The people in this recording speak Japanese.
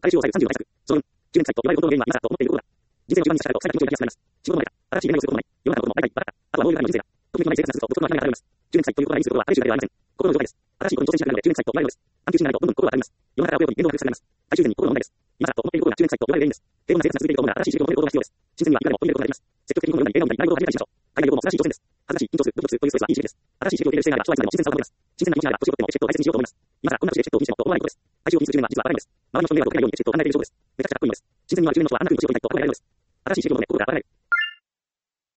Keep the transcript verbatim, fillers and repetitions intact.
彼氏を抑えるさんじゅうの対策。その分、じゅうねん歳と言われることの原因は今だと思っていることだ。人生の一番に差し掛かると、最大の気持ちが安らぎます。仕事の前だ。新しい恋愛をすることもない。世の中のことも大体バカだ。あとは能力がないの人生だ。特別のない生活が続くと、独特の諦めが現れます。じゅうねん歳ということが意味することは、彼氏がではありません。心の状態です。新しいことに挑戦しなくなるので、じゅうねん歳と言われるのです。探求心がないと、どんどん心が当たります。世の中が及び言動が封鎖されます。最終的に心の問題です。今だと思っていることがじゅうねん歳と言われる原因です。平凡な生活が続いていると思うなら、新しい刺激を求めることが必要です。新鮮にはいかにも取り入れることができます。積極的に本を読んだり、映画を見たり、習い事を始めたりしましょう。海外旅行も新しい挑戦です。恥ずかしい、緊張する、ドキドキするというストレスはいい刺激です。新しい刺激を受け入れる姿勢があれば、将来までも自然さを保てます。新鮮な気持ちがあれば、年を取ってもエチケットを大切にしようと思います。今からこんな年でエチケットを気にしてもと思わないことです。体重を気にするじゅうねんは実はバカなのです。周りの人の目が届かないようにエチケットを考えている証拠です。めちゃくちゃかっこいいのです。新鮮味のあるじゅうねんの人はあんな風に年を取りたいと憧れられるのです。新しい刺激を求め、心が現れる。